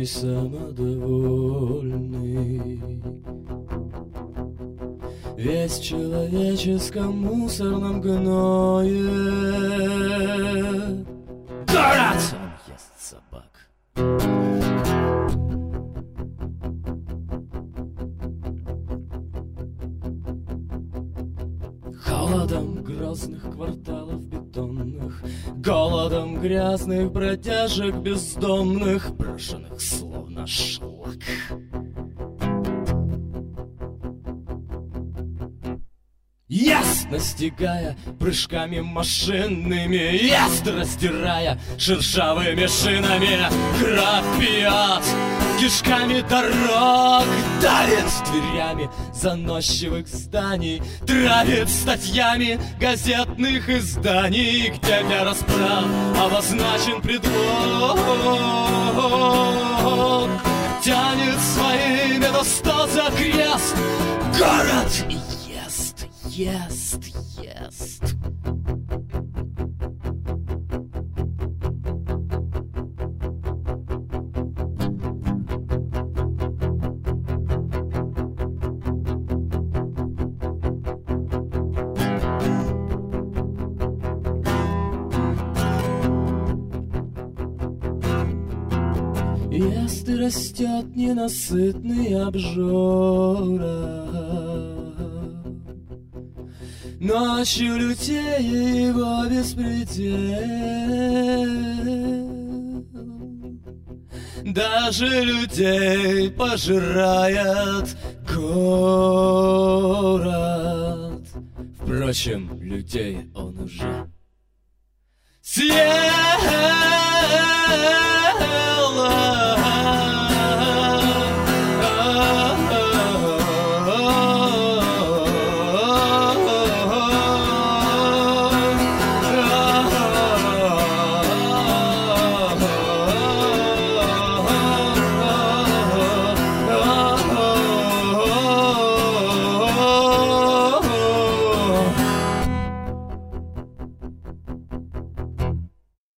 самодовольный. Весь в человеческом мусорном гное. Город! Он ест собак. Холодом грозных кварталов бетонных, голодом грязных бродяжек бездомных, брошенных словно шлак. Ест, настигая прыжками машинными, ест, раздирая шершавыми шинами, крапят кишками дорог, давит дверями заносчивых зданий, травит статьями газетных изданий, где для расправ обозначен предлог, тянет своими до сто за крест город и ест. Ест и растет ненасытный обжора. Ночью лютее его беспредел, даже людей пожирает город. Впрочем, людей он уже съел.